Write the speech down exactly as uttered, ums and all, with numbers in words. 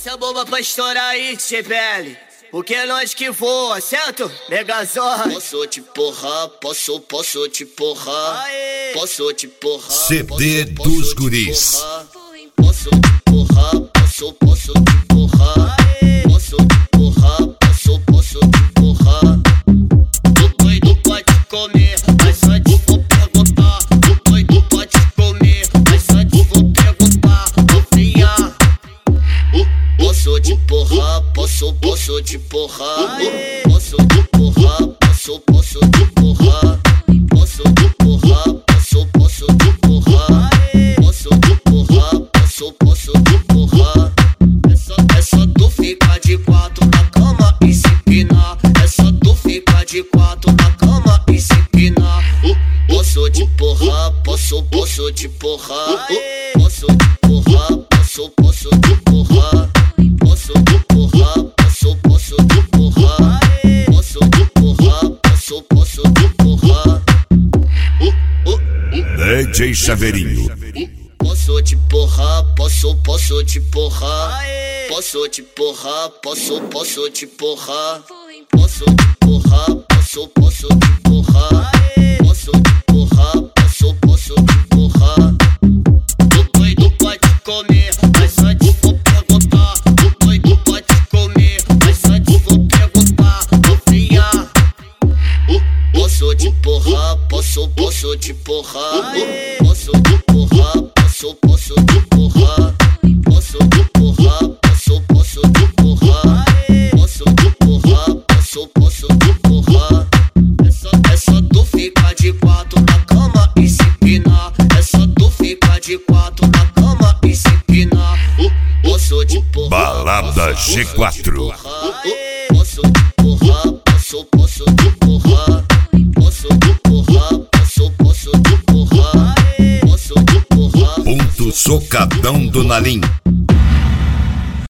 Essa bomba pra estourar aí, T P L. Porque é nós que voa, certo? Megazord. Posso te porrar, posso, posso te porrar. Aê. Posso te porrar. C D dos Guris. Posso te porrar, posso, posso te porrar. Posso te porrar, posso, posso te porrar. O doido pode comer, mas só te vou perguntar. O doido pode comer, mas só te vou perguntar. Vou friar. Posso te porrar, posso, posso te porrar. Posso te porrar, posso, posso te porrar. Posso te porrar, posso, posso te porrar. Posso te porrar, posso, posso te porrar. É só, é só tu ficar de quatro na cama e se empinar. É só tu ficar de quatro na cama e se empinar. Posso te porrar, posso, posso te porrar. Posso te porrar, posso, posso te porrar. Posso te porrar, posso, posso te porrar. Posso te porrar, posso, posso te porrar. D J Chaveirinho. Posso te porrar, posso, posso te porrar. Posso te porrar, posso, posso te porrar. Posso te porrar, posso, posso te porrar. Posso te porrar, posso, posso te porrar. O doido pode comer, mas só te vou perguntar. O doido pode comer, mas só te vou perguntar. Vou friar. Posso te porrar, posso, posso te porrar. Posso te porrar, posso, posso te porrar. Posso te porrar, posso, posso te porrar. Posso te porrar, posso, posso te porrar. É só, é só tu ficar de quatro na cama e se empinar. É só tu ficar de quatro na cama e se empinar. Posso te porrar, Balada G quatro. posso te porrar, posso, posso te porrar. Posso te porrar, posso, posso te porrar. Posso te porrar. Ponto Socadão do Nalim.